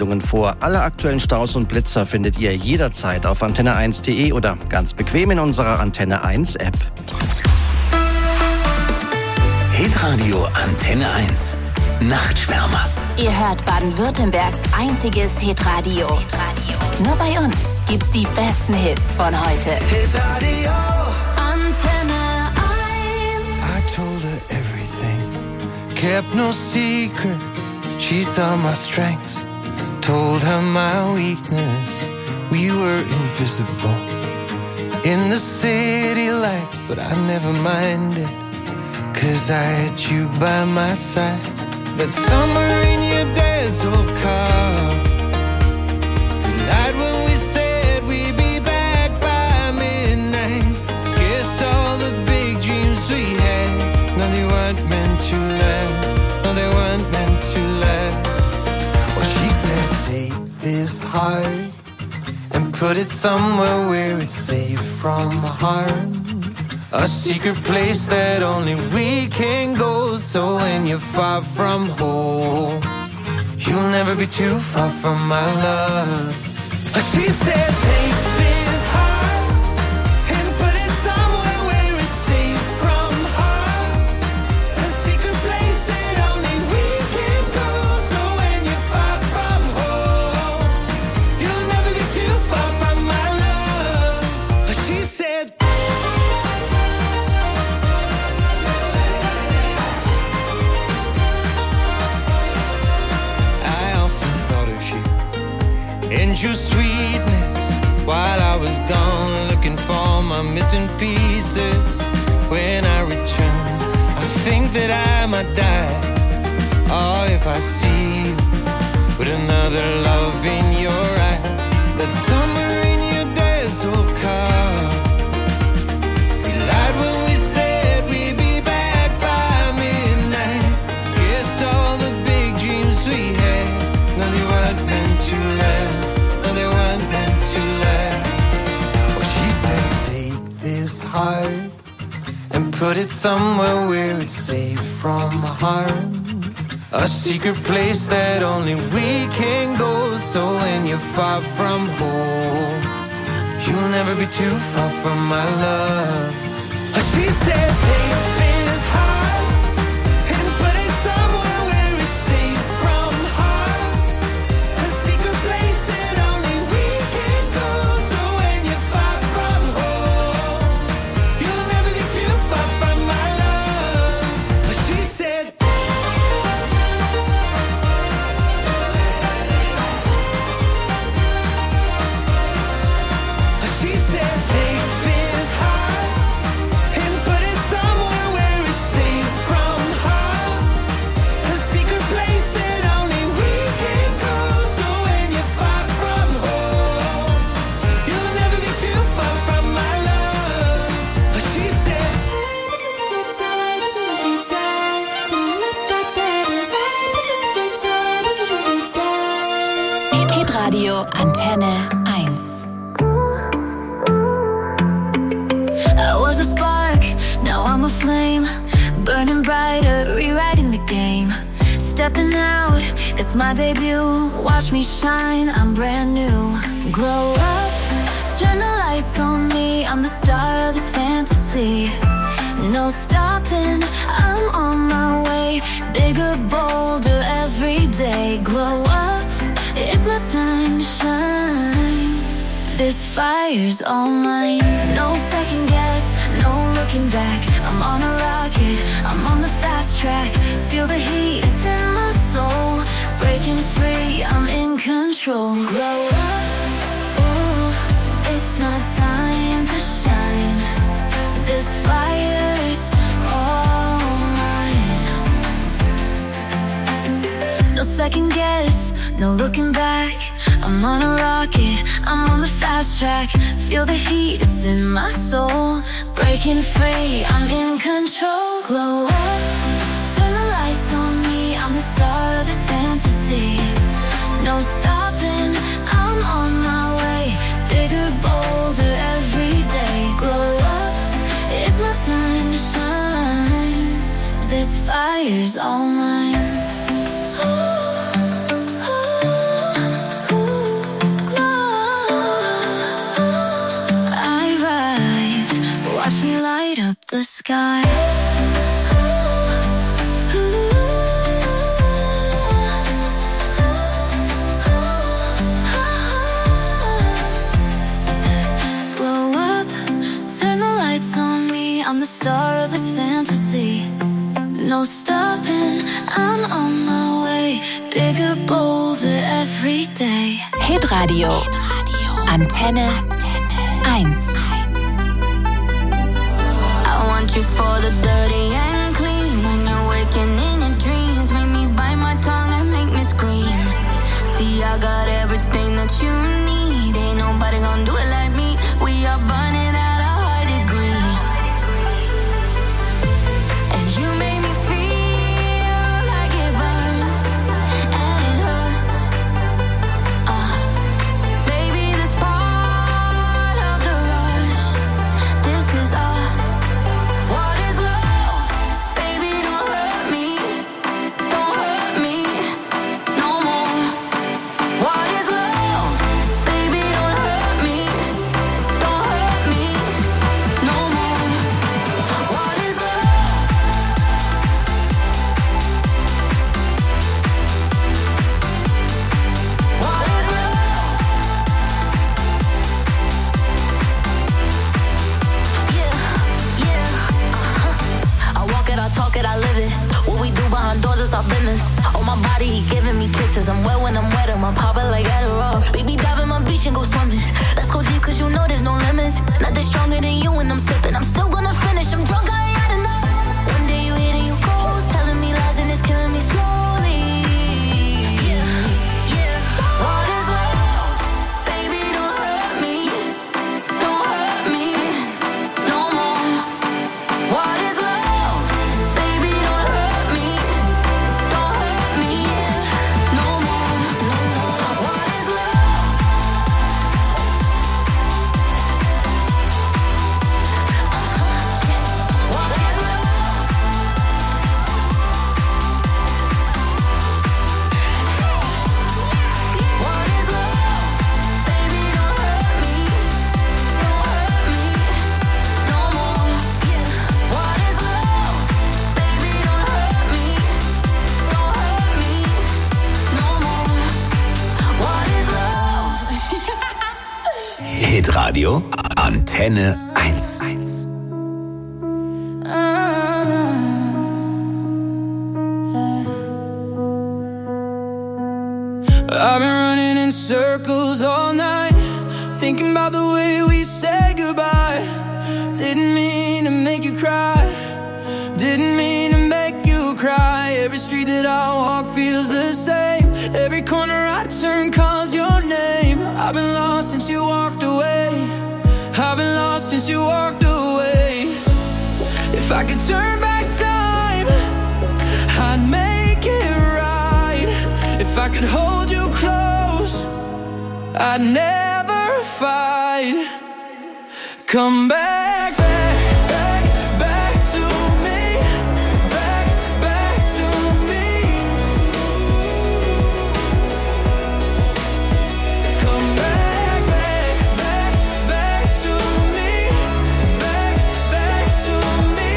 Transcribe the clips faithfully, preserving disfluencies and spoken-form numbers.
Meldungen vor. Alle aktuellen Staus und Blitzer findet ihr jederzeit auf antenne eins punkt de oder ganz bequem in unserer Antenne eins App. Hitradio Antenne eins. Nachtschwärmer. Ihr hört Baden-Württembergs einziges Hitradio. Hitradio. Nur bei uns gibt's die besten Hits von heute. Hitradio Antenne eins. I told her everything, kept no secret. She saw my strengths, told her my weakness. We were invisible in the city lights, but I never minded, 'cause I had you by my side. That summer in your dad's old car, we lied when we said we'd be back by midnight. Guess all the big dreams we had, no, they weren't meant to last. No, they weren't meant to last. Well, she said, take this heart and put it somewhere where it's safe from harm. A secret place that only we can go. So when you're far from home, you'll never be too far from my love. She said, take this heart and put it somewhere where it's safe from harm. A secret place that only we can go. So when you're far from home, you'll never be too far from my love. She said, and your sweetness while I was gone, looking for my missing pieces. When I return, I think that I might die. Oh, if I see you with another love in your eyes. That summer in your dad's old car, we lied when we said we'd be back by midnight. Guess all the big dreams we had, no, they weren't meant to last. They weren't meant to last. Well, she said, take this heart and put it somewhere where it's safe from harm. A secret place that only we can go. So when you're far from home, you'll never be too far from my love. She said, take this heart and put it somewhere where it's safe from harm. A secret place that only we can go. So when you're far from home, you'll never be too far from my love. She said, she said, take this heart and put it somewhere where it's safe from harm. A secret place that only we can go. So when you're far from home, you'll never be too far from my love. She said, Hitradio Antenne eins. I was a spark, now I'm a flame, burning brighter, rewriting the game. Stepping out, it's my debut. Watch me shine, I'm brand new. Glow up, turn the lights on me. I'm the star of this fantasy. No stopping, I'm on my way. Bigger, bolder every day. Glow up, it's my time to shine. This fire's all mine. No second guess, no looking back. I'm on a rocket, I'm on the fast track. Feel the heat, it's in my soul. Breaking free, I'm in control. Glow up, ooh, it's my time to shine. This fire's all mine. No second guess, no looking back. I'm on a rocket, I'm on the fast track. Feel the heat, it's in my soul. Breaking free, I'm in control. Glow up, turn the lights on me. I'm the star of this fantasy. No stopping, I'm on my way. Bigger, bolder every day. Glow up, it's my time to shine. This fire's all mine. Ooh, ooh. sky. Blow up, turn the lights on me. I'm the star of this fantasy. No stopping, I'm on my way. Bigger, bolder every day. Hitradio. Antenne eins. I want you for the dirty and clean. When you're waking in your dreams, make me bite my tongue and make me scream. See, I got everything that you need. Ain't nobody gonna do it like me. We are burning at a high degree. And you make me feel like it burns and it hurts. Uh, baby, this part of the rush. This is us. What is love? Baby, don't hurt me. Don't hurt me no more. What is love? Baby, don't hurt me. Don't hurt me no more. What is love? What is love? Yeah, yeah, uh-huh. I walk it, I talk it, I live it. What we do behind doors is our business. On my body, he giving me kisses. I'm wet when I'm wet, I'm popping like Adderall. Baby, dive in my beach and go swimming. Let's go deep, cause you know there's no limits. Nothing stronger than you when I'm sipping. I'm still gonna finish, I'm drunk, I ain't had enough. One day you hit and you close, telling me lies and it's killing me slowly. Yeah, yeah. What is love? Baby, don't hurt me. Don't hurt me no more. What is love? Baby, don't hurt me. Don't hurt me no more. What is love? What is love? What is love? Baby, don't hurt me. Don't hurt me no more. What is love? Baby, don't hurt me. Don't hurt me no more. What is love? Hitradio Antenne eins. I've been running in circles all night, thinking about the way we said goodbye. Didn't mean to make you cry. Didn't mean to make you cry. Every street that I walk feels the same. Every corner I turn calls your name. I've been lost since you walked away. I've been lost since you walked away. If I could turn back time, I'd make it right. If I could hold you close, I'd never fight. Come back, back, back, back to me. Back, back to me. Come back, back, back, back to me. Back, back to me.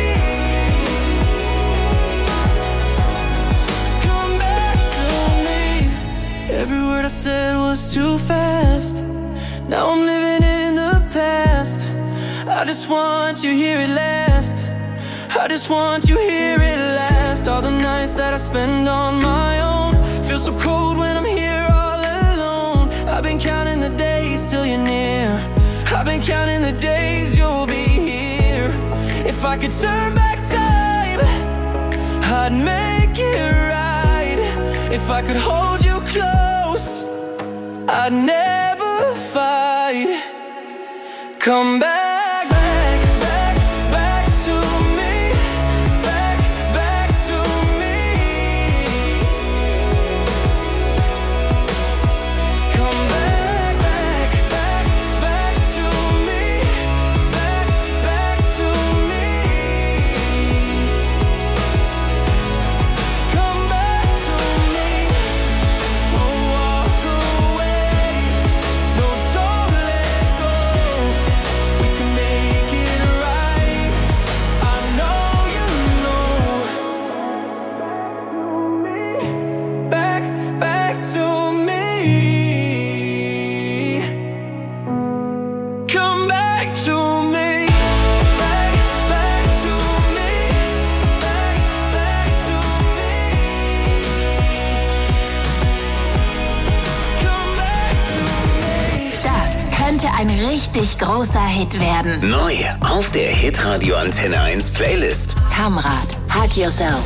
Come back to me. Every word I said was too fast. Now I'm living in the past. I just want you here at last. I just want you here at last. All the nights that I spend on my own feel so cold when I'm here all alone. I've been counting the days till you're near. I've been counting the days you'll be here. If I could turn back time, I'd make it right. If I could hold you close, I'd never fight. Come back, back, back, back to me. Back, back to me. Come back, back, back, back to me. Back, back to me. Come back to me. Don't walk away. No, don't let go. We könnte ein richtig großer Hit werden. Neu auf der Hitradio Antenne eins Playlist. Kamrat, Hug Yourself.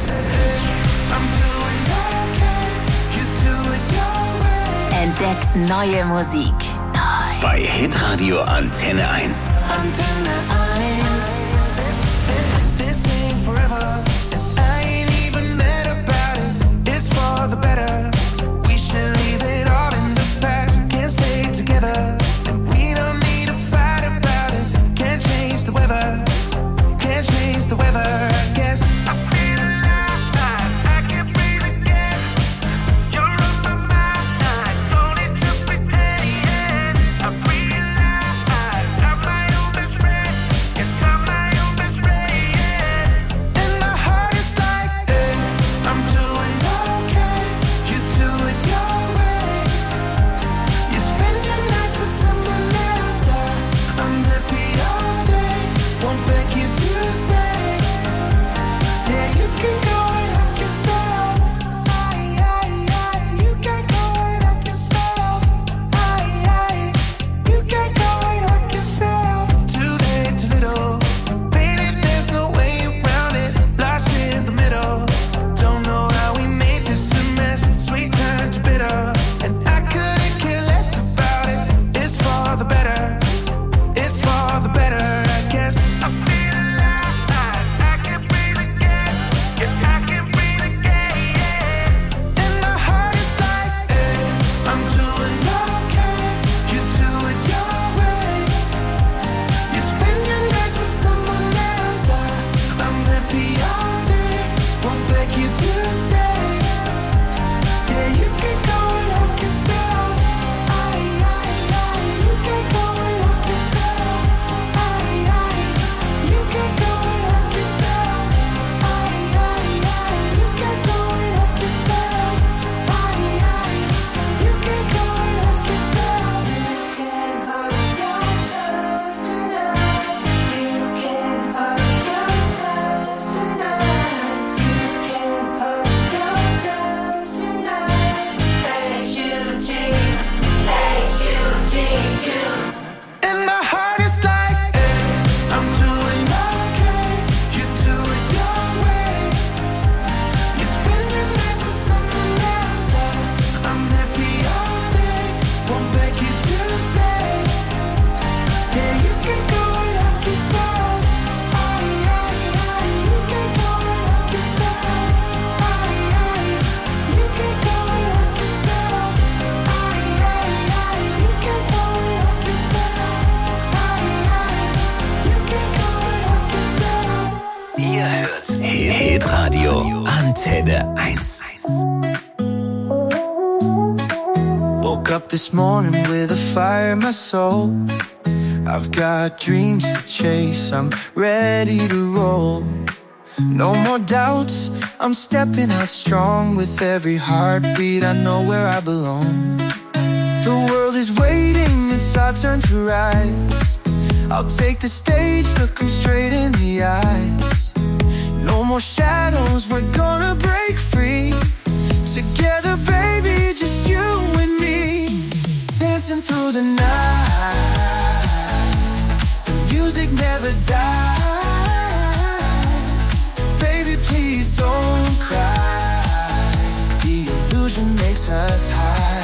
Entdeckt neue Musik. Neu. Bei Hitradio Antenne eins. Antenne eins. This ain't forever. I ain't even mad about it. It's for the better. We should leave it all in the past. Can't stay together. And we don't need to fight about it. Can't change the weather. Can't change the weather. I guess I feel alive. I can breathe again. You're on my mind. Don't need to pretend. Yeah. I realize I'm my own best friend. Yes, I'm my own best friend. Yeah. And my heart is like, hey, I'm doing okay. You do it your way. You spend your nights with someone else. I- I'm happy all day. Won't beg you to stay. Yeah, you can go and help yourself. Aye, aye, aye. You can go and help yourself. Aye, aye. You can go and help yourself. Too late, too little. Baby, there's no way around it. Lost in the middle. Don't know how we made this a mess. Sweet turned to bitter. And I couldn't care less about it. It's for the better. It's for the better, I guess. I feel alive. I can breathe again. Yeah, I can breathe again. Yeah. And my heart is like, hey, I'm doing okay. You do it your way. You spend your nights with someone else. I- I'm happy all day. Won't beg you to stay. Yeah, you can go and help yourself. Aye, aye, aye. You can go and help yourself. Aye, aye. You can go and help yourself. Aye, aye, aye. You can go and help yourself. Aye, aye. You can go and help yourself. You can hug yourself tonight. You can hug yourself tonight. You can hug yourself tonight. H U G, H U G, you. And my heart is like, hey, I'm doing okay. You do it your way. You spend your nights with someone else. I- I'm happy all day. Won't beg you to stay. Yeah, you can go and help yourself. Aye, aye, aye. You can go and help yourself. Aye, aye. You can go and help yourself. Aye, aye, aye. You can go and help yourself. Aye, aye. You can go and help yourself. Ihr hört Hitradio Antenne eins. Woke up this morning with a fire in my soul. I've got dreams to chase, I'm ready to roll. No more doubts, I'm stepping out strong. With every heartbeat, I know where I belong. The world is waiting, it's our turn to rise. I'll take the stage, look 'em straight in the eyes. No more shadows, we're gonna break free. Together, baby, just you and me. Dancing through the night. The music never dies. Baby, please don't cry. The illusion makes us high.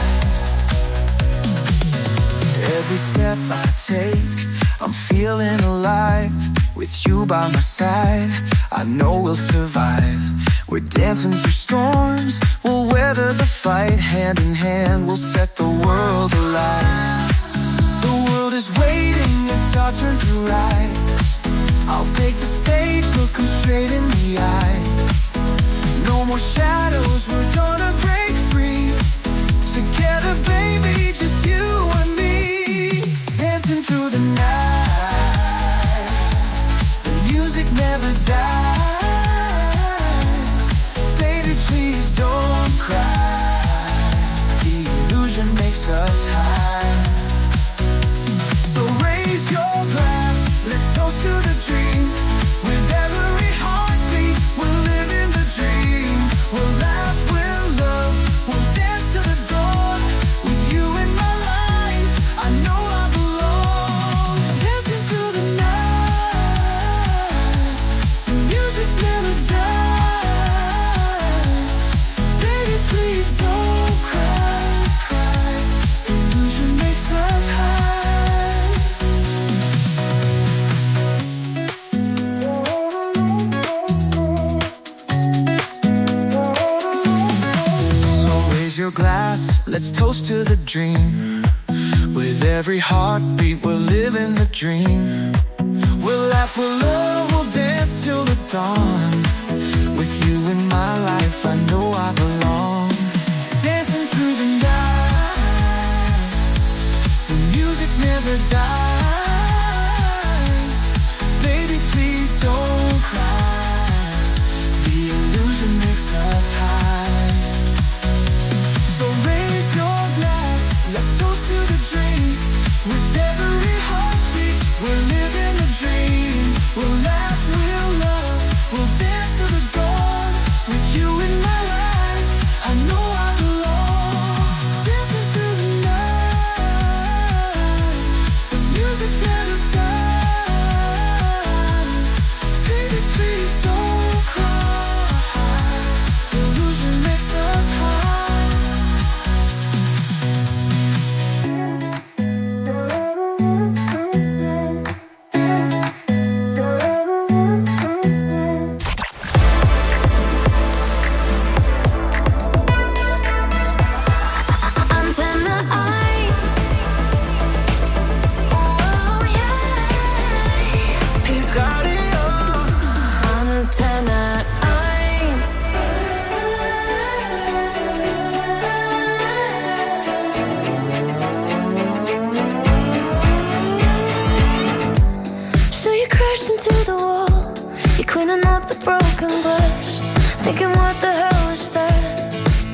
Every step I take, I'm feeling alive. With you by my side, I know we'll survive. We're dancing through storms, we'll weather the fight. Hand in hand, we'll set the world alight. The world is waiting, it's our turn to rise. I'll take the stage, look 'em straight in the eyes. No more shadows, we're gonna break free. Together, baby, just you and me. Dancing through the night. The music never dies. Baby, please don't cry. The illusion makes us high. So raise your glass, let's toast to the dream. With every heartbeat, we'll live in the dream. We'll laugh, we'll love, we'll dance to the dawn. With you in my life, I know I belong. Let's toast to the dream. With every heartbeat, we're living the dream. We'll laugh, we'll love, we'll dance till the dawn. With you in my life, I know I belong. Dancing through the night, the music never dies. Baby, please don't cry. The illusion makes us high. So raise your glass, let's toast to the dream. With every heartbeat, we're living the dream. We'll laugh, we'll love, we'll dance to the dawn. With you in my life, I know I belong. Dancing through the night, the music never dies. Baby, please don't cry. The illusion makes us high. Thinking what the hell was that?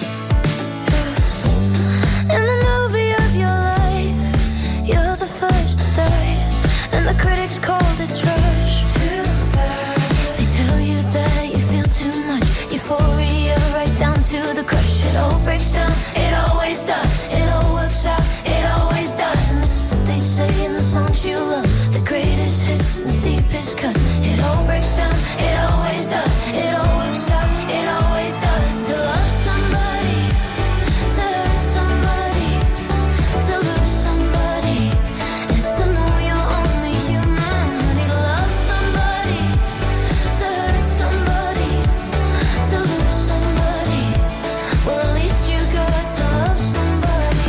In the movie of your life, you're the first to die, and the critics called it trash. Too bad. They tell you that you feel too much euphoria, right down to the crush. It all breaks down, it always does. It all works out, it always does. And they say in the songs you love, the greatest hits and the deepest cuts. It all breaks down, it always does. It all works out, it always does. To love somebody, to hurt somebody, to lose somebody, is to know you're only human. Honey, to love somebody, to hurt somebody, to lose somebody. Well, at least you got to love somebody.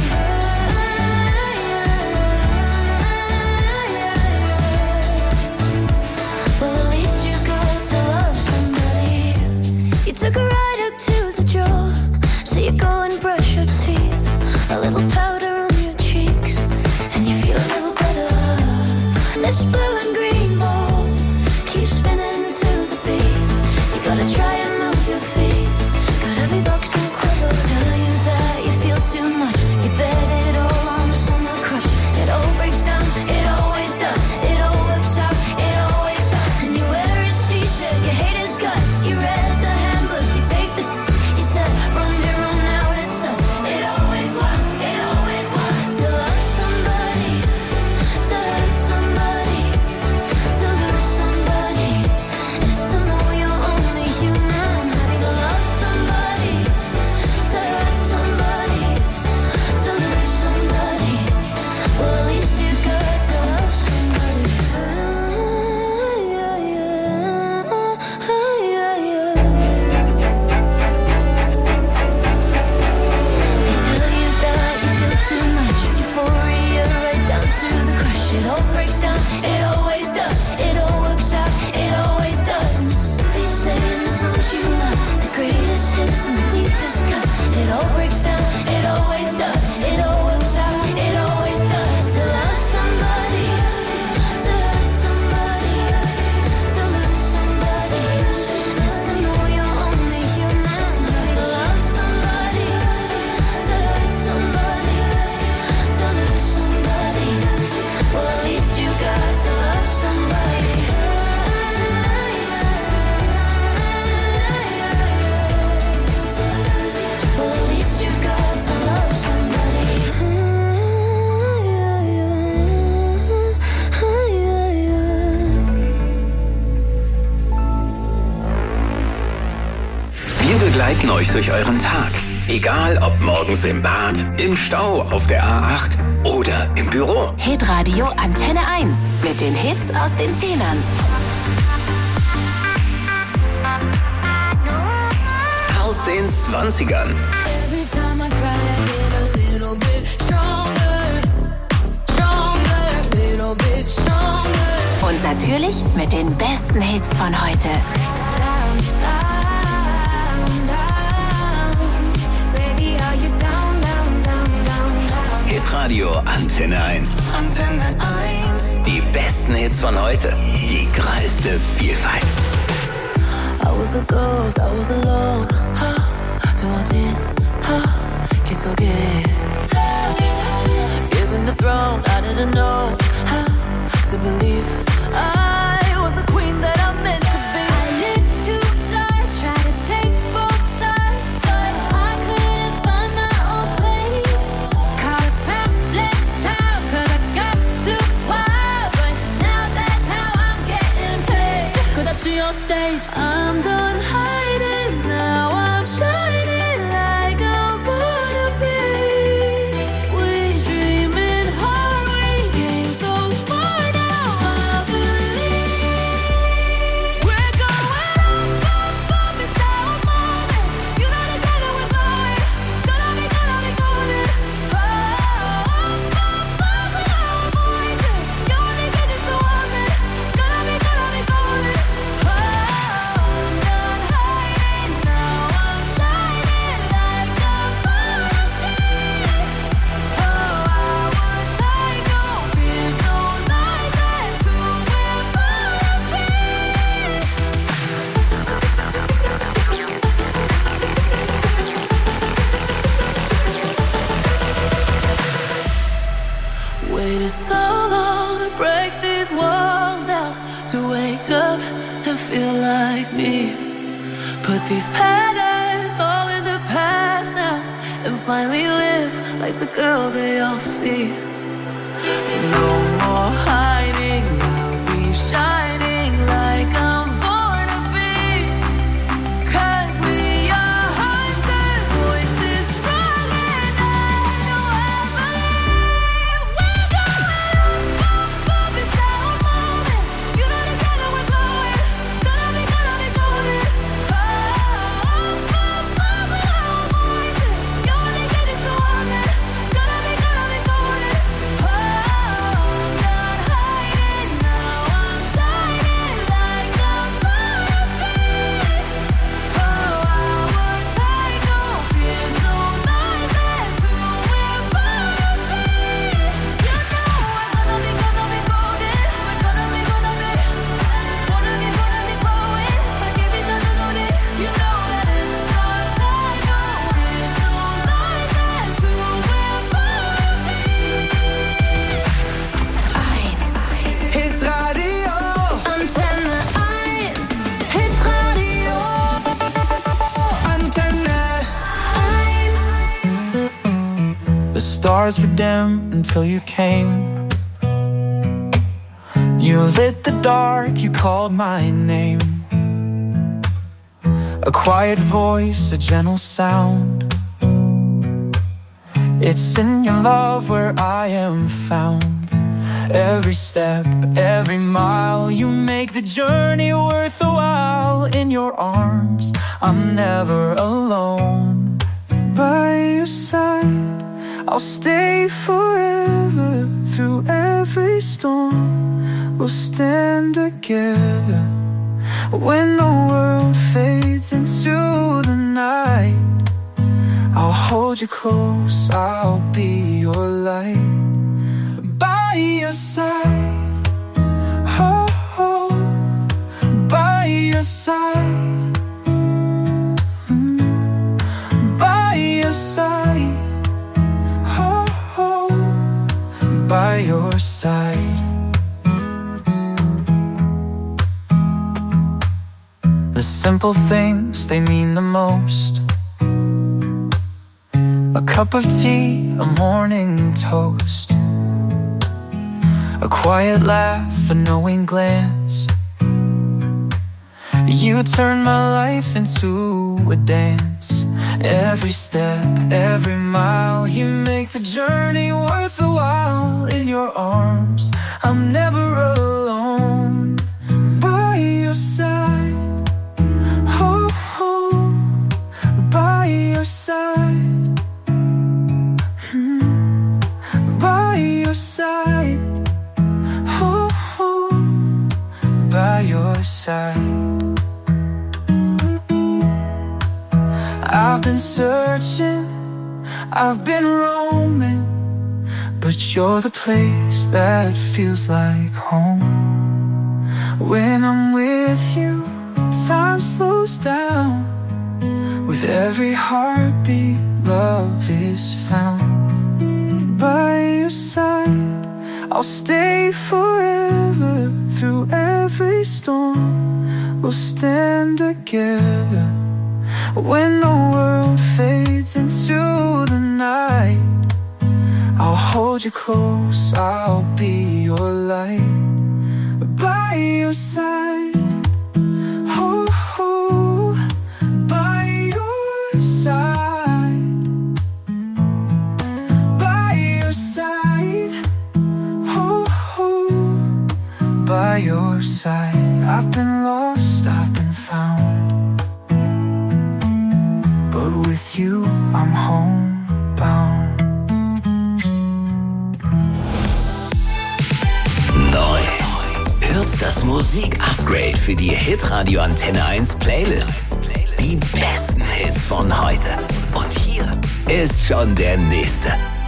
Well, at least you got to love somebody. You took a ride up to the jaw, so you go and brush your teeth. A little powder on your cheeks, and you feel a little better. This blue and green ball keeps spinning to the beat. You gotta try and move your feet, gotta be boxing quiver. Tell you that you feel too much, you bet it all on the summer crush. It all breaks down, it always does. It all works out, it always does. And you wear his t-shirt, you hate his guts. You read the handbook, you take the you said from here on out it's us. It always was, it always was. To love somebody, to hurt somebody, to lose somebody, is to know you're only human. Honey, to love somebody, to hurt somebody, to lose somebody. Well, at least you got to love somebody. Yeah, yeah, yeah, yeah. They tell you that you feel too much euphoria, right down to the crush. It all breaks down, it always does. It all works out, it always does. They say in the songs you love, the greatest hits and the deepest cuts. It all breaks down, it always does. It all works out, it always does. To love somebody, to hurt somebody, to lose somebody, is to know you're only human. To love somebody, to hurt somebody, to lose somebody. Well, at least you got to love somebody. Well, at least you got to love somebody. Wir begleiten euch durch euren Tag. Egal ob morgens im Bad, im Stau, auf der A acht oder im Büro. Hitradio Antenne eins mit den Hits aus den Zehnern. Aus den zwanzigern. Every time I cry, I get a little natürlich mit den besten Hits von heute. Hitradio Antenne eins. Antenne eins. Die besten Hits von heute. Die größte Vielfalt. I was a ghost, I was alone. Ha, 두어진 ha, 길 속에. Given the throne, I didn't know how to believe I was the queen that I'm meant to be. I lived two lives, tried to play both sides, but I couldn't find my own place. Caught a pamphlet child, 'cause I got too wild, but now that's how I'm getting paid. 끝없이 on stage, I'm done hiding. Now I'm shining like I'm born to be. We dreaming hard, we came so far, now I believe we're going up, up, up, it's our moment. You know the time that we're going, gonna be, gonna be golden. Oh, up, up, up, with our voices. You only get just a woman, gonna be, gonna be golden. Oh, I'm done hiding, now I'm shining like I'm born to be. Oh, I would take no fears, no lies, that's who we're born to be. Waited so long to break these walls down, to wake up and feel like me. Put these patterns all in the past now, and finally live like the girl they all see. No more hiding, I'll be shining like I'm born to be. 'Cause we are hunters, voices strong, and I know I believe we're going up, up, up, it's our moment. You know the time that we're going, gonna be, gonna be golden. Oh, up, up, up, with our voices. You only get just a woman, gonna be, gonna be golden. Oh, I'm done hiding, now I'm shining like I'm born to be. Oh, I would take no fears, no lies, that's who we're born to be. You know we're gonna be, gonna be golden. We're gonna be, gonna be, wanna be, wanna be glowing. I give it to the it. You know that it's our time. No fears, no lies, that's who we're born to be. eins. Hitradio. Antenne eins, Hitradio. Antenne. eins. The stars were dim until you came. You lit the dark, you called my name. A quiet voice, a gentle sound. It's in your love where I am found. Every step, every mile, you make the journey worth a while. In your arms, I'm never alone. By your side, I'll stay forever. Through every storm, we'll stand together. When the world fades into the night, I'll hold you close, I'll be your light. By your side, oh, oh, by your side, mm, by your side, oh, oh, by your side. The simple things, they mean the most. A cup of tea, a morning toast, a quiet laugh, a knowing glance. You turn my life into a dance. Every step, every mile, you make the journey worth a while. In your arms, I'm never alone. By your side, oh, oh, by your side, hmm, by your side, oh, oh, side. I've been searching, I've been roaming, but you're the place that feels like home. When I'm with you, time slows down. With every heartbeat, love is found. By your side, I'll stay forever. Through every storm, we'll stand together. When the world fades into the night, I'll hold you close, I'll be your light. By your side, oh, oh, by your side. By your side, oh, oh, by your side. I've been lost, I've been found, but with you, I'm homebound. Neu. Hört das Musik-Upgrade für die Hitradio Antenne eins Playlist. Die besten Hits von heute. Und hier ist schon der nächste.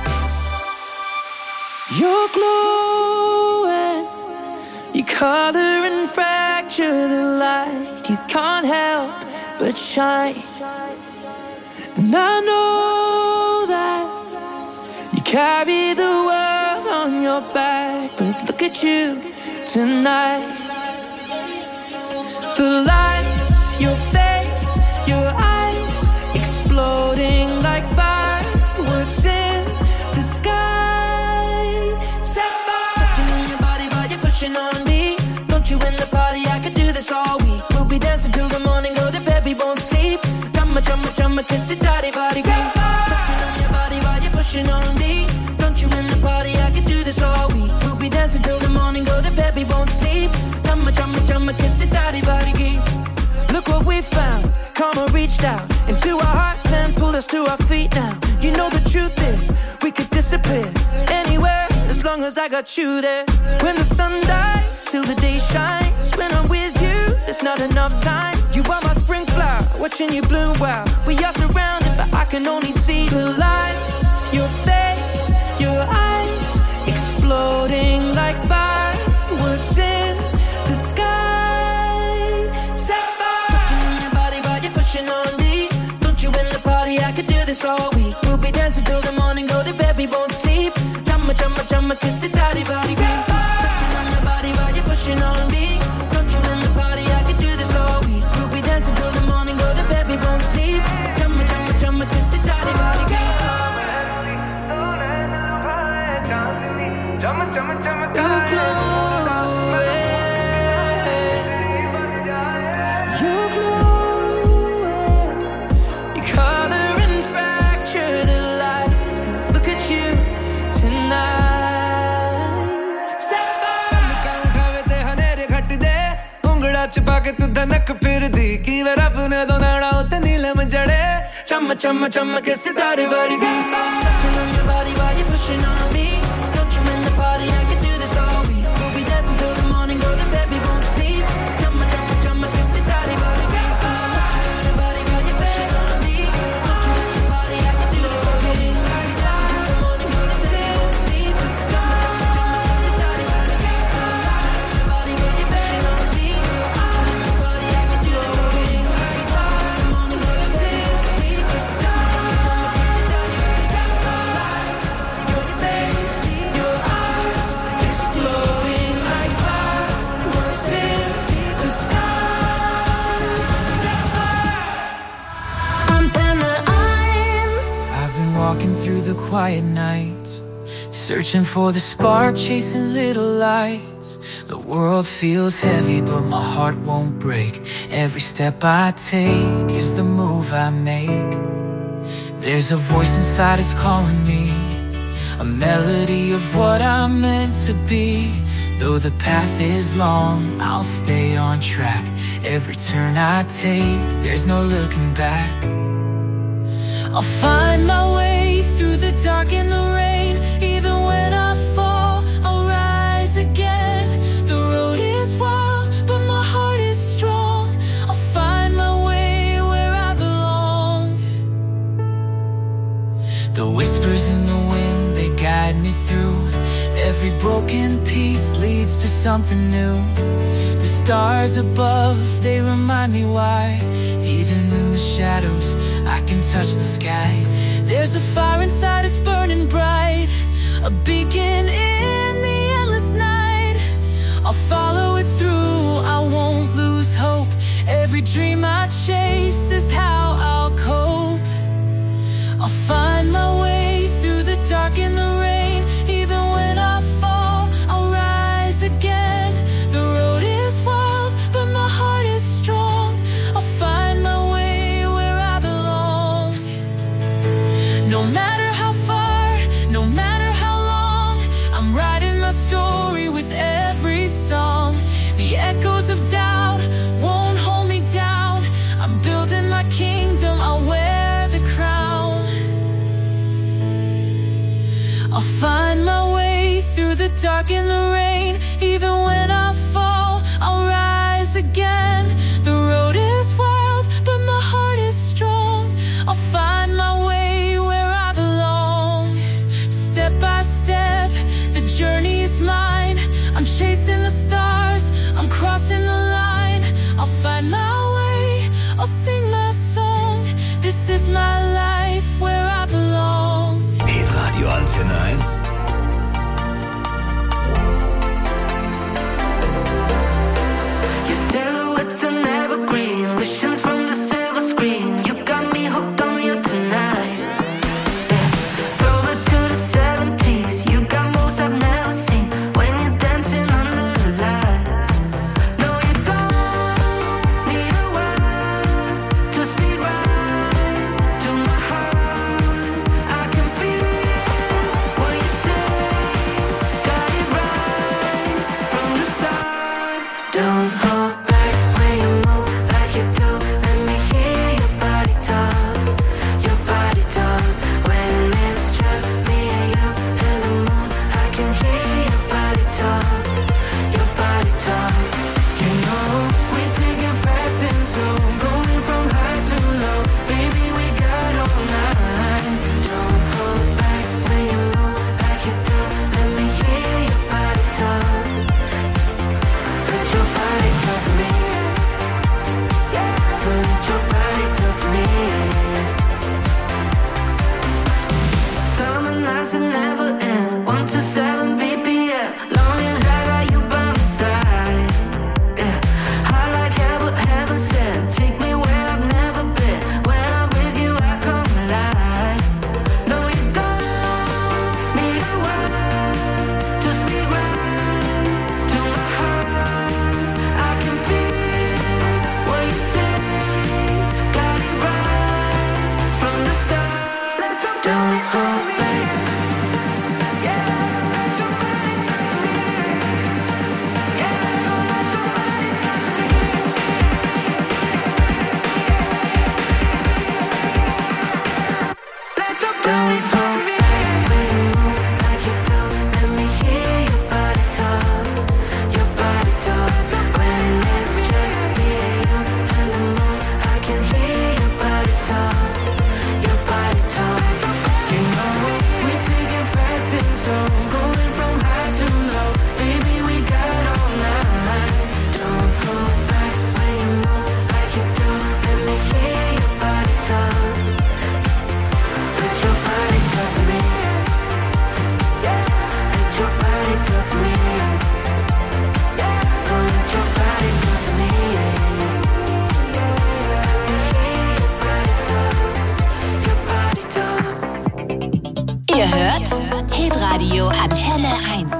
You're glowing, you color and fracture the light. You can't help but shine. And I know that you carry the world on your back, but look at you tonight. The lights, your face, your eyes, exploding like fireworks in the sky. Sapphire, touching on your body while you're pushing on me. Don't you in the party? I could do this all week. We'll be dancing till the morning, go to bed, we won't sleep. Chumma, chumma, chumma, kiss it, daddy, body, green. Touching on your body while you're pushing on me. Don't you in the party? I could do this all week. We'll be dancing till the morning, go to bed, we won't sleep. Chumma, chumma, chumma, kiss it, daddy, body, green. Look what we found. Karma reached out into our hearts and pulled us to our feet now. You know the truth is, we could disappear anywhere as long as I got you there. When the sun dies, till the day shines. When I'm with you, there's not enough time. You are my spring flower, watching you bloom wild. We are surrounded, but I can only see the lights. Your face, your eyes, exploding like fireworks in the sky. Sapphire, touching on your body while you're pushing on me. Don't you in the party? I could do this all week. We'll be dancing till the morning, go to bed, we won't sleep. Chumma, chumma, chumma, kiss it, daddy, body, green. Touching on your body while you're pushing on me. Don't you in the party? I could do this all week. We'll be dancing till the morning, go to bed, we won't sleep. Chumma, chumma, chumma, kiss it, daddy, body, green. You're glowing, you're glowing. You color and fracture the light. Look at you tonight. Sapphire. ਉਂਗੜਾ ਚ ਪਾ ਕੇ ਤੂੰ ਧਨਕ ਫਿਰਦੀ ਕਿਵੇਂ ਰੱਬ ਨੇ ਦੋਨਾਣਾ ਉਤੇ ਨੀਲਮ ਜੜੇ ਚਮ ਚਮ ਚਮ ਕੇ ਸਿਤਾਰੇ ਵਰਗੀ Touching on your body while you're pushing on me. Don't you in the party? I could do this all week. We'll be dancing till the morning, go to bed, we won't sleep. Chumma, chumma, chumma, kiss it, daddy, body, green. Touching on your body while you're pushing on me. Don't you in the party? I could do this all week. We'll be dancing till the morning, go to bed, we won't sleep. Chumma, chumma, chumma, kiss it, daddy, body, green. Touching on your body while you're pushing on me. Don't you in the party? I could do this all week. We'll be dancing till the morning, go to bed, we won't sleep. Chumma, chumma, chumma, kiss it, daddy, body, green. Your face, your eyes, exploding like fireworks in the sky. Antenne eins. I've been walking through the quiet nights, searching for the spark, chasing little lights. The world feels heavy, but my heart won't break. Every step I take is the move I make. There's a voice inside, it's calling me, a melody of what I'm meant to be. Though the path is long, I'll stay on track. Every turn I take, there's no looking back. I'll find my way through the dark and the rain. Even when I fall, I'll rise again. The road is wild, but my heart is guide me through. Every broken piece leads to something new. The stars above, they remind me why. Even in the shadows, I can touch the sky. There's a fire inside, it's burning bright, a beacon in the endless night. I'll follow it through, I won't lose hope. Every dream I chase is how I'll cope. I'll find my way through the dark and the rain. Even when I fall, I'll rise again. The road is wild, but my heart is strong. I'll find my way where I belong. No matter how far, no matter how long, I'm writing my story with every song. The echoes of doubt won't hold me down. I'm building my kingdom, I'll wear the crown. I'll find my way through the dark and the rain. Even when I fall, I'll rise again. The road is wild, but my heart is strong. I'll find my way where I belong. Step by step, the journey's mine. I'm chasing the stars, I'm crossing the line. I'll find my way, I'll sing my song. This is my life where I belong. Hitradio Antenne eins. Your silhouette's an evergreen, visions from the silver screen. You got me hooked on you tonight. Yeah. Throw it to the seventies. You got moves I've never seen when you're dancing under the lights. No, you don't need a word to speak right to my heart. I can feel what you say. Got it right from the start. Don't hold back when you move like you do. Let me hear your body talk, your body talk. When it's just me and you and the moon, I can hear your body talk, your body talk. You know we're taking fast and slow, going from high to low. Baby, we got all night. Don't hold back when you move like you do. Let me hear your body talk. Let your body talk to me. So let your body talk to me. Summer nights that never end. One to seven B P M. Long as I got you by my side. Yeah. High like heaven, heaven sent. Take me where I've never been. When I'm with you, I come alive. No, you don't need a word to speak right to my heart. I can feel what you say. Got it right from the start. Don't hold back. Let your body talk to me. When you move like you do, let me hear your body talk, your body talk. When it's just me and you and the moon, I can hear your body talk, your body talk. You know we're taking fast and slow, going from high to low. Baby, we got all night. Don't hold back when you move like you do. Let me hear your body talk. Let your body talk to me. Let your body talk to me. So let your body talk to me. Let me hear your body talk, your body talk. Ihr hört Hitradio Antenne eins.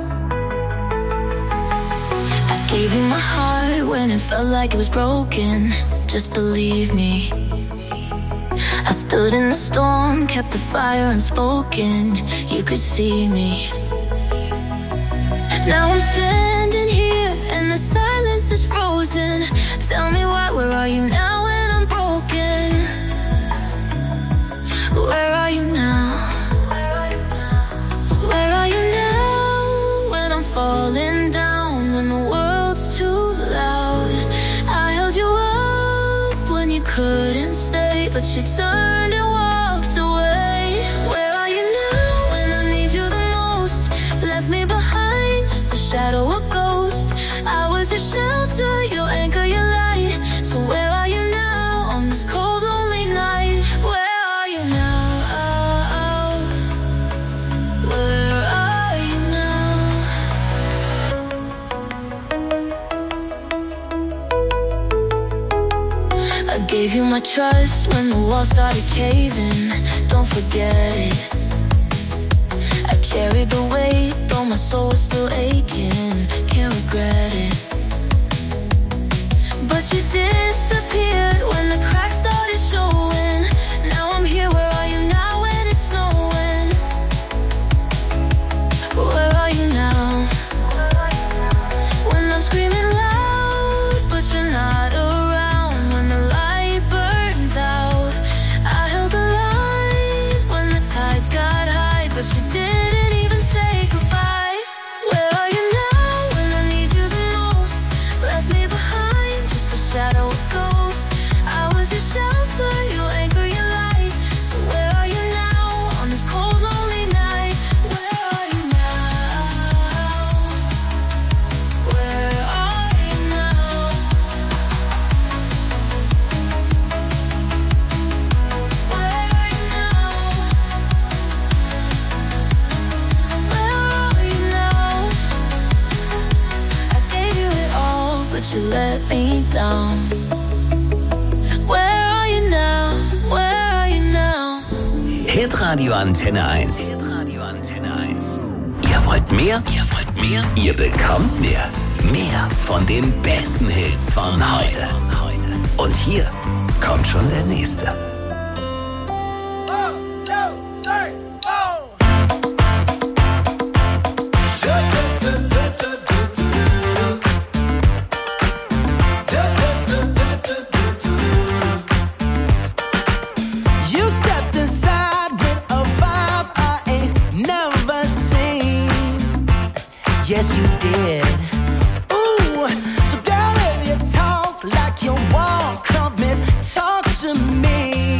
I gave you my heart when it felt like it was broken. Just believe me. I stood in the storm, kept the fire unspoken. You could see me. Now I'm standing here and the silence is frozen. Tell me why, where are you now when I'm broken? Where are you now? Where are you now when I'm falling down, when the world's too loud? I held you up when you couldn't stay, but you turned and walked away. Where are you now when I need you the most? gave you my trust when the walls started caving. Don't forget, I carried the weight, though my soul was still aching. Can't regret it. But you disappeared when the cracks started showing. Now I'm here, where are you now when it's snowing? Where are you now? When I'm screaming loud, but you're not around. When the light burns out, I held the line when the tides got high, but you didn't even say goodbye. Where are you now when I need you the most? Left me behind, just a shadow, a ghost. I was your shelter, your anchor, your light. So where are you now on this cold, lonely night? Where are you now? Where are you now? Where are you now? Where are you now? I gave you it all, but you let me down. Where are you now? Where are you now? Hitradio Antenne eins. Hitradio Antenne eins. Ihr wollt mehr? Ihr wollt mehr? Ihr bekommt mehr. Mehr von den besten Hits von heute. Und hier kommt schon der nächste. You stepped inside with a vibe I ain't never seen. Yes, you did. Ooh, so girl, if you talk like you walk, come and talk to me.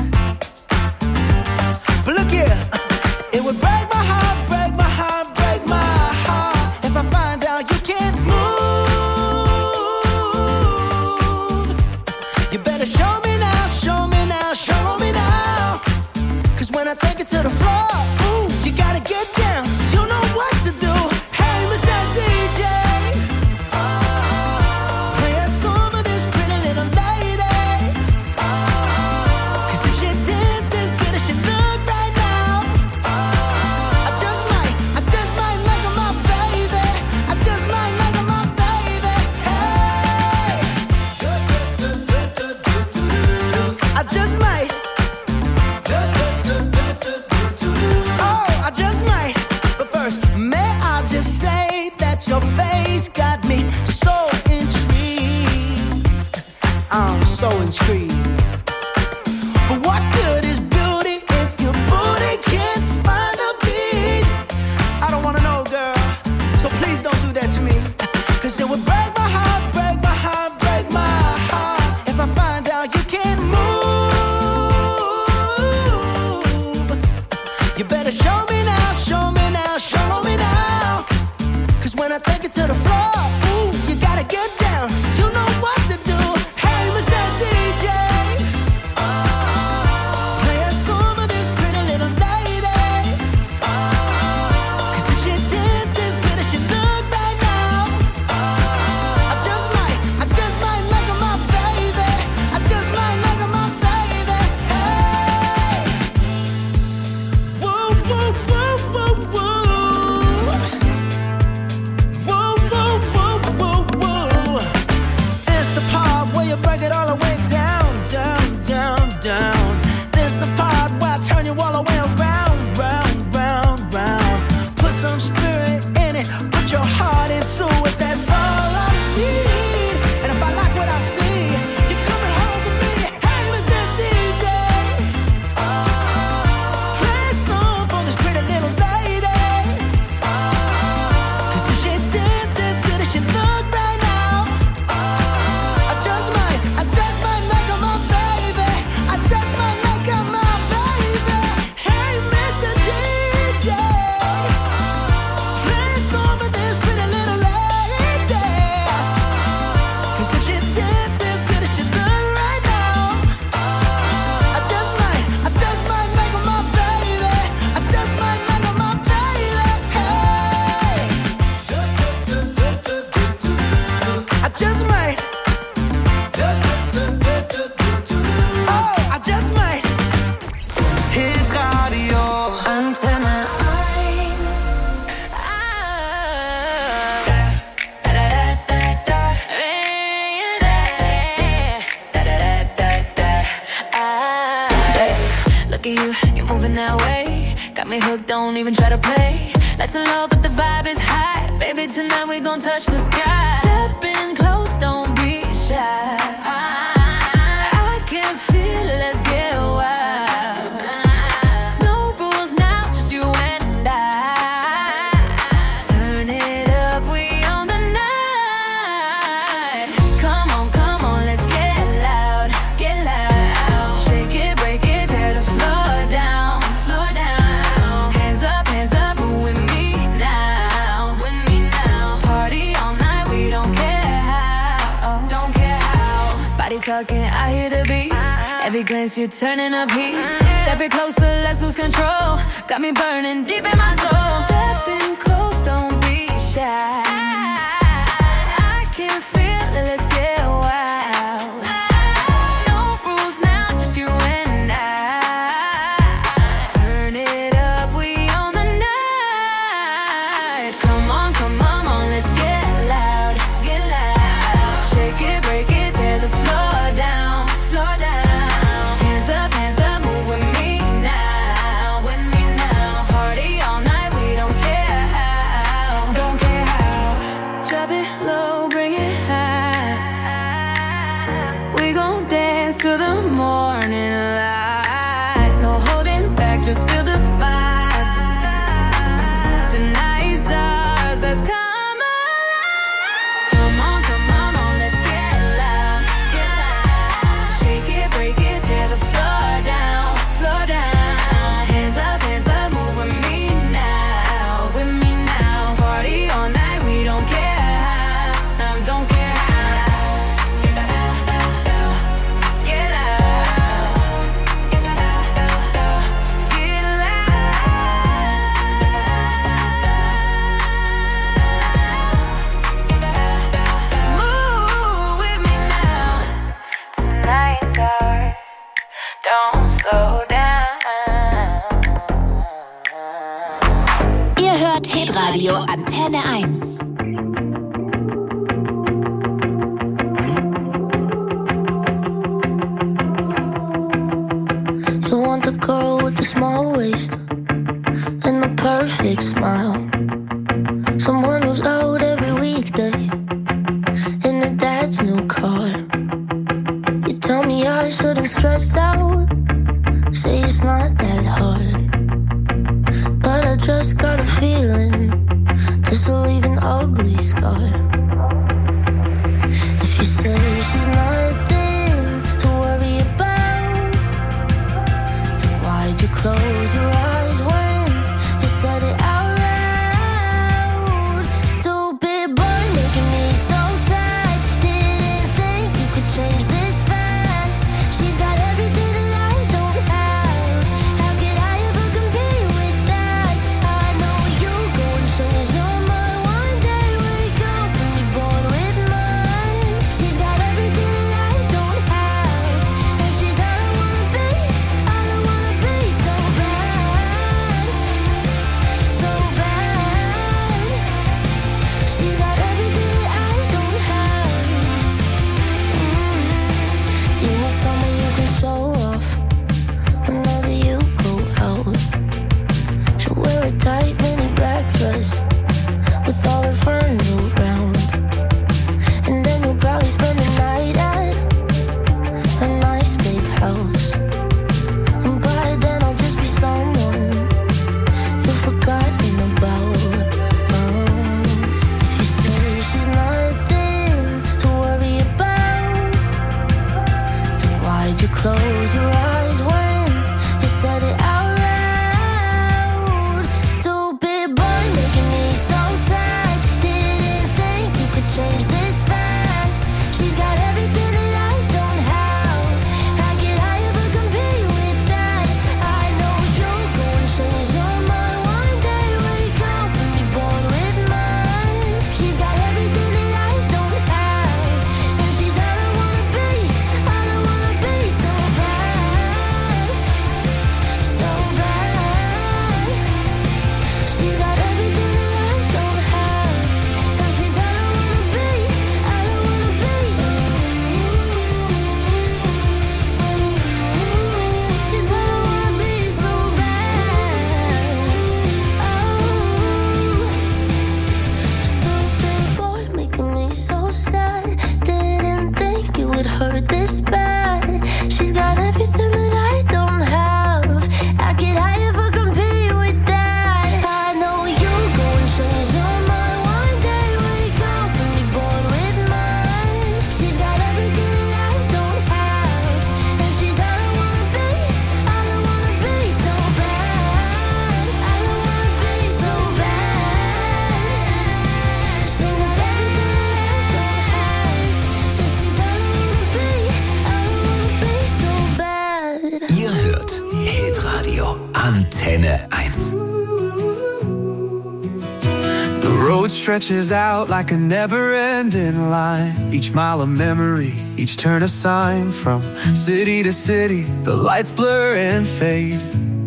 But look here, it would break my heart, break my heart, break my heart if I find out you can't move. You better show me now, show me now, show me now. Cause when I take it to the floor, ooh, you gotta get down. You know what to do. Hey, Mister D J, play a song of this pretty little lady. Cause if she dances good as she look right now, I just might, I just might make her my baby. I just might make her my baby. Hey, I just might. Oh, I just might. But first, may I just say that your face got me so intrigued. I'm so intrigued. But what good is beauty if your booty can't find a beat? I don't wanna know, girl. So please don't do that to me. Cause it would break my heart, break my heart, break my heart if I find out you can't move. You better show me now, show me now, show me now. Cause when I take it to the floor, ooh, you gotta get down. You know what to do. Hey, Mister D J, play a song of this pretty little lady. Cause if she dances good as she look right now, I just might, I just might make her my baby. I just might make her my baby. Hey, whoa, whoa, whoa, whoa, whoa. Whoa, whoa, whoa, whoa, whoa. This the part where you break it all the way down, down, down, down. This the part where I turn you all the way around, round, round, round. Put some spirit in it, put your heart into it. That's all I need. And if I like what I see, you're coming home with me. Hey, Mister D J, play a song for this pretty little lady. Cause if she dances good as she look right now, I just might, I just might make her my baby. I just might make her my baby. Hey, Mister D J, play a song for this pretty little lady. me hooked, don't even try to play. Lights are low, but the vibe is high. Baby, tonight we gon' touch the sky. Step in close, don't be shy. I can feel it, let's get wild. No rules now, just you and I. Turn it up, we on the night. Come on, come on, let's get loud, get loud. Shake it, break it, tear the floor down, floor down. Hands up, hands up, with me now, with me now. Party all night, we don't care how, don't care how. Body talking, I hear the beat. Every glance you're turning up heat. Step it closer, let's lose control. Got me burning deep in my soul. Step in close, don't be shy. I can feel it, let's get wild. No rules now, just you and I. Turn it up, we on the night. Come on, come on, on, let's get loud, get loud. Shake it, break it, tear the floor down, floor down. Hands up, hands up, move with me now, with me now. Party all night, we don't care how, don't care how. Drop it low, bring it high. We gon' dance to the morning light. No holding back, just feel the vibe. Tonight's ours, let's come alive. Come on, come on, on, let's get loud, get loud. Shake it, break it, tear the floor down, floor down. Hands up, hands up, move with me now, with me now. Party all night, we don't care how, don't care how. Get loud, get loud, get loud. Move with me now. Tonight's ours, don't slow down. Ihr hört Hitradio Antenne eins. You want the girl with the small waist and the perfect smile. Someone who's out every weekday in her dad's new car. You tell me I shouldn't stress out, say it's not that hard. But I just got a feeling this will leave an ugly Antenne eins. The road stretches out like a never-ending line. Each mile a memory, each turn a sign. From city to city, the lights blur and fade.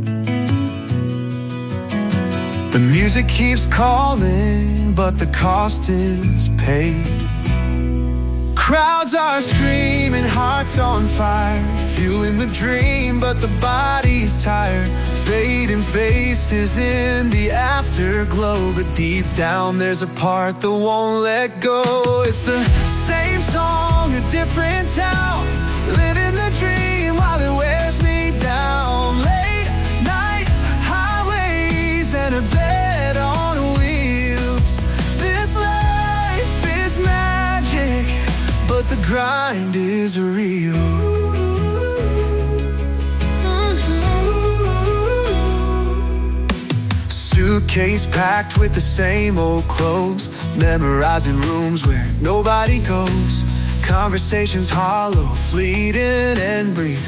The music keeps calling, but the cost is paid. Crowds are screaming, hearts on fire, fueling the dream, but the body's tired. Fading faces in the afterglow, but deep down there's a part that won't let go. It's the same song, a different town, living the dream while it wears me down. Late night highways and a bed on wheels. This life is magic, but the grind is real. Suitcase packed with the same old clothes, memorizing rooms where nobody goes. Conversations hollow, fleeting and brief.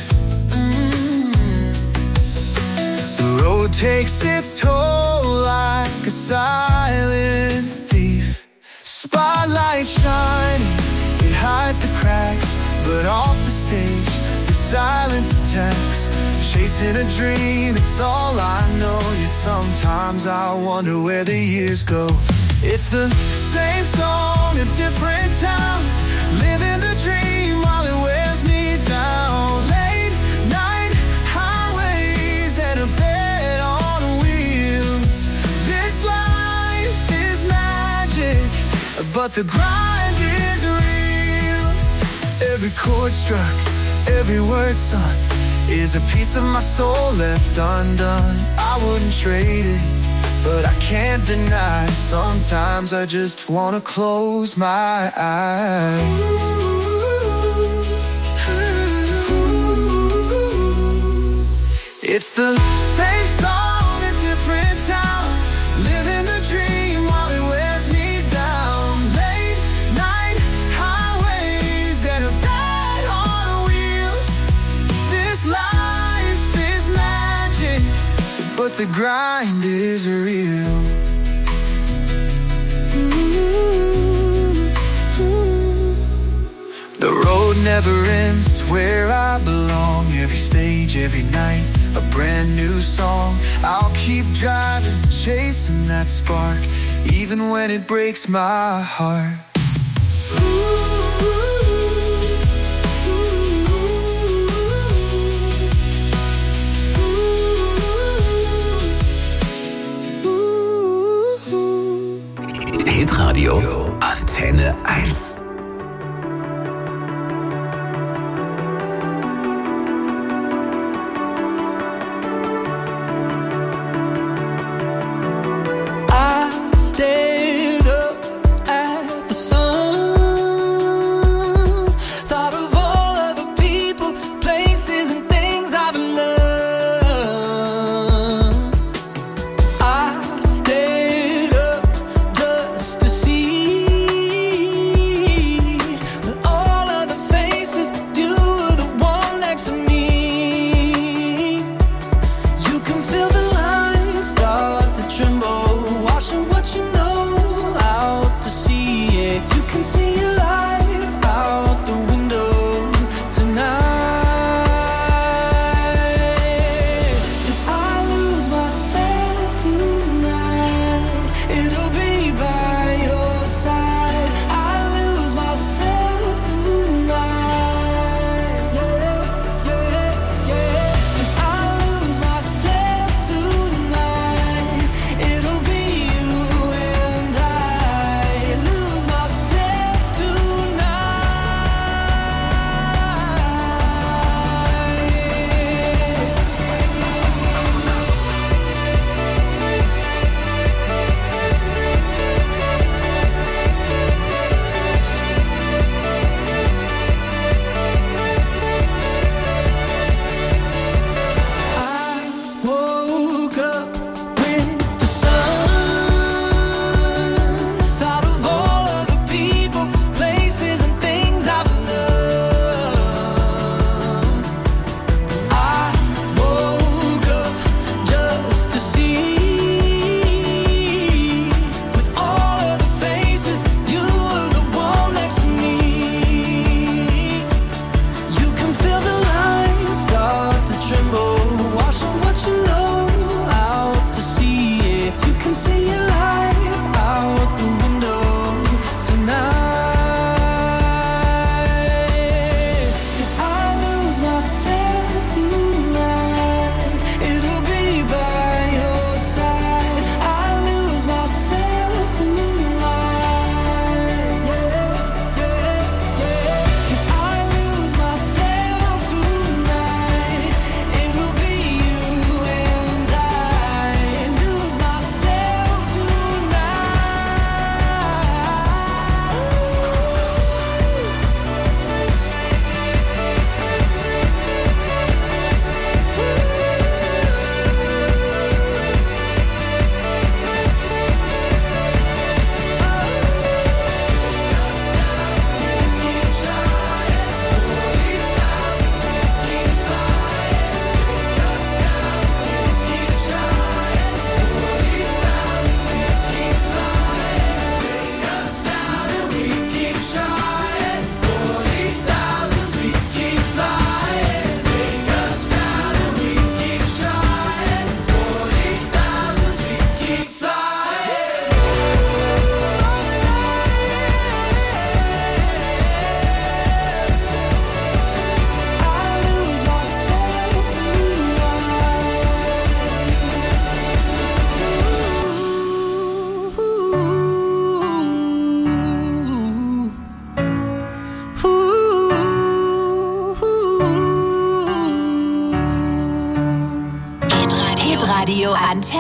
The road takes its toll like a silent thief. Spotlight shining, it hides the cracks, but off the stage, the silence attacks. Chasing a dream, it's all I know. Yet sometimes I wonder where the years go. It's the same song, a different town, living the dream while it wears me down. Late night highways and a bed on wheels. This life is magic, but the grind is real. Every chord struck, every word sung, is a piece of my soul left undone. I wouldn't trade it, but I can't deny. Sometimes I just wanna close my eyes. It's the same song, a different town, living the dream while it wears me down. Late night highways and a bed on wheels. This life is magic, but the grind is real. The road never ends, it's where I belong. Every stage, every night, a brand new song. I'll keep driving, chasing that spark, even when it breaks my heart. Hitradio Antenne eins. See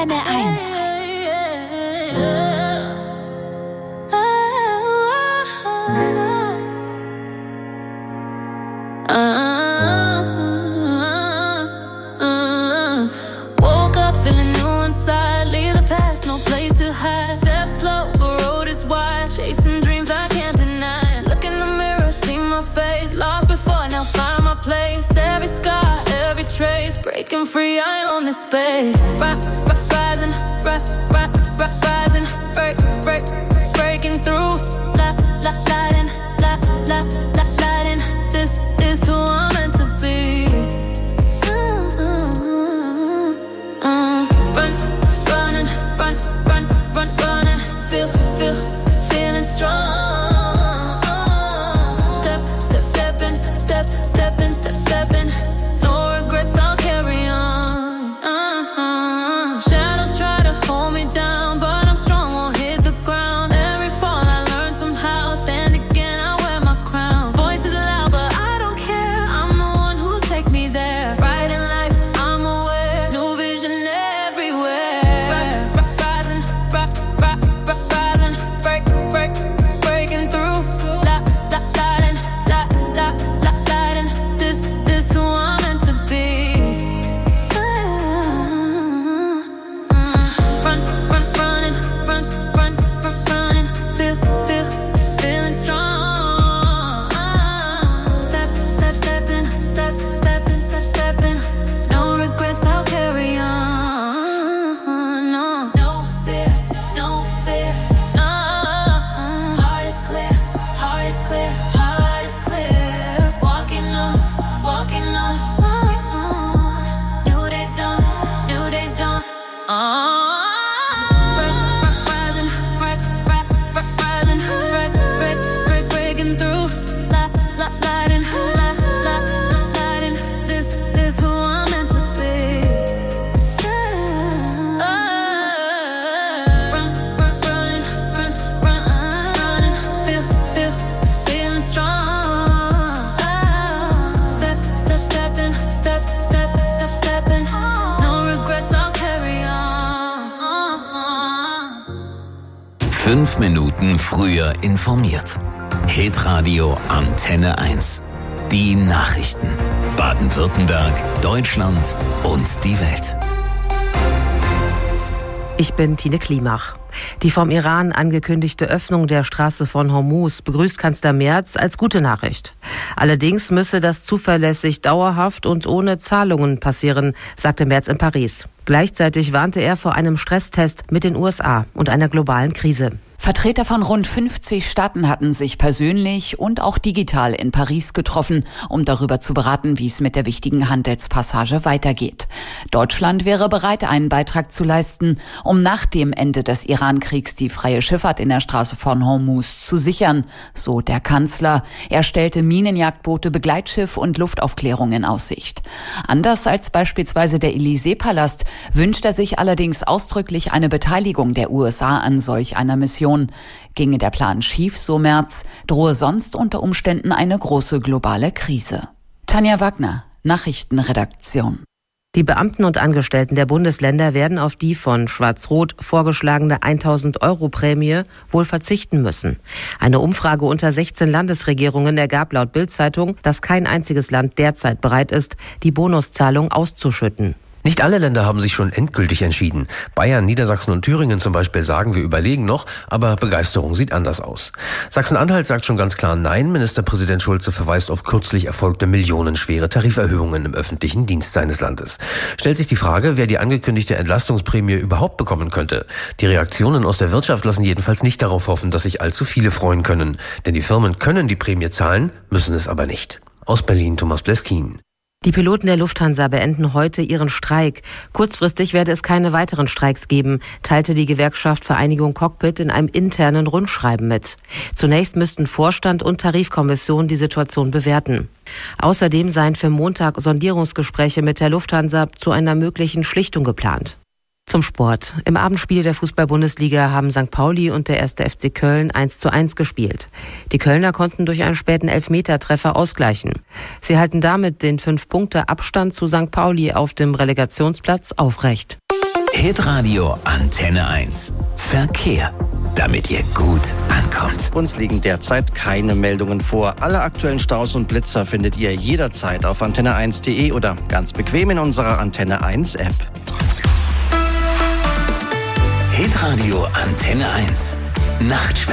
Antenne eins. Woke up feeling new inside. Leave the past, no place to hide. Step slow, the road is wide. Chasing dreams I can't deny. Look in the mirror, see my face. Lost before, now find my place. Every scar, every trace. Breaking free, I own this space. Ri- ri- Rising, ri- ri- ri- rising. Break, break, breaking through. La, la, lighting, la, la, la, lighting. This is who I'm meant to be. Uh, run, running, run, run, run, running. Feel, feel, feeling strong. Step, step, stepping, step, stepping, step, stepping. No regrets, I'll carry on. Uh-huh. Shadows try to hold me down, but I'm strong, won't hit the ground. Every fall I learn somehow. Stand again, I wear my crown. Voices loud, but I don't care. I'm the one who'll take me there. Right in life, I'm aware. New vision everywhere. Ri- ri- Rising, ri- ri- ri- rising. Break, break, breaking through. La, la, lighting, la, la, la, lighting. This, this who I'm meant to be. Run, run, running, run, run, run, running. Feel, feel, feeling strong. Step, step, stepping, step, stepping, step, stepping. No regrets, I'll carry on. No, no fear, no fear. No, heart is clear, heart is clear, heart is clear. Walking on, walking on. New day's dawn, new day's dawn. Rising, rise, rise, rising, break, break, break, breaking through. La, la, lighting, la, la, la, lighting. This, this who I'm meant to be. Run, run, running, run, run, running. Feel, feel, feeling strong. Step, step, stepping, step, step, step, stepping. No regrets, I'll carry on. Fünf Minuten früher informiert. Hitradio Antenne eins. Die Nachrichten. Baden-Württemberg, Deutschland und die Welt. Ich bin Tine Klimach. Die vom Iran angekündigte Öffnung der Straße von Hormuz begrüßt Kanzler Merz als gute Nachricht. Allerdings müsse das zuverlässig, dauerhaft und ohne Zahlungen passieren, sagte Merz in Paris. Gleichzeitig warnte er vor einem Stresstest mit den U S A und einer globalen Krise. Vertreter von rund fünfzig Staaten hatten sich persönlich und auch digital in Paris getroffen, um darüber zu beraten, wie es mit der wichtigen Handelspassage weitergeht. Deutschland wäre bereit, einen Beitrag zu leisten, um nach dem Ende des Iran-Kriegs die freie Schifffahrt in der Straße von Hormuz zu sichern, so der Kanzler. Er stellte Minenjagdboote, Begleitschiff und Luftaufklärung in Aussicht. Anders als beispielsweise der Élysée-Palast wünscht er sich allerdings ausdrücklich eine Beteiligung der U S A an solch einer Mission. Ginge der Plan schief, so Merz, drohe sonst unter Umständen eine große globale Krise. Tanja Wagner, Nachrichtenredaktion. Die Beamten und Angestellten der Bundesländer werden auf die von Schwarz-Rot vorgeschlagene tausend Euro Prämie wohl verzichten müssen. Eine Umfrage unter sechzehn Landesregierungen ergab laut Bild-Zeitung, dass kein einziges Land derzeit bereit ist, die Bonuszahlung auszuschütten. Nicht alle Länder haben sich schon endgültig entschieden. Bayern, Niedersachsen und Thüringen zum Beispiel sagen, wir überlegen noch, aber Begeisterung sieht anders aus. Sachsen-Anhalt sagt schon ganz klar Nein. Ministerpräsident Schulze verweist auf kürzlich erfolgte millionenschwere Tariferhöhungen im öffentlichen Dienst seines Landes. Stellt sich die Frage, wer die angekündigte Entlastungsprämie überhaupt bekommen könnte. Die Reaktionen aus der Wirtschaft lassen jedenfalls nicht darauf hoffen, dass sich allzu viele freuen können. Denn die Firmen können die Prämie zahlen, müssen es aber nicht. Aus Berlin Thomas Bleskin. Die Piloten der Lufthansa beenden heute ihren Streik. Kurzfristig werde es keine weiteren Streiks geben, teilte die Gewerkschaft Vereinigung Cockpit in einem internen Rundschreiben mit. Zunächst müssten Vorstand und Tarifkommission die Situation bewerten. Außerdem seien für Montag Sondierungsgespräche mit der Lufthansa zu einer möglichen Schlichtung geplant. Zum Sport. Im Abendspiel der Fußball-Bundesliga haben Sankt Pauli und der erste F C Köln eins zu eins gespielt. Die Kölner konnten durch einen späten Elfmetertreffer ausgleichen. Sie halten damit den fünf Punkte Abstand zu Sankt Pauli auf dem Relegationsplatz aufrecht. Hitradio Antenne eins. Verkehr, damit ihr gut ankommt. Uns liegen derzeit keine Meldungen vor. Alle aktuellen Staus und Blitzer findet ihr jederzeit auf antenne eins punkt de oder ganz bequem in unserer Antenne eins App. Hitradio Antenne eins. Nachtschwärmer.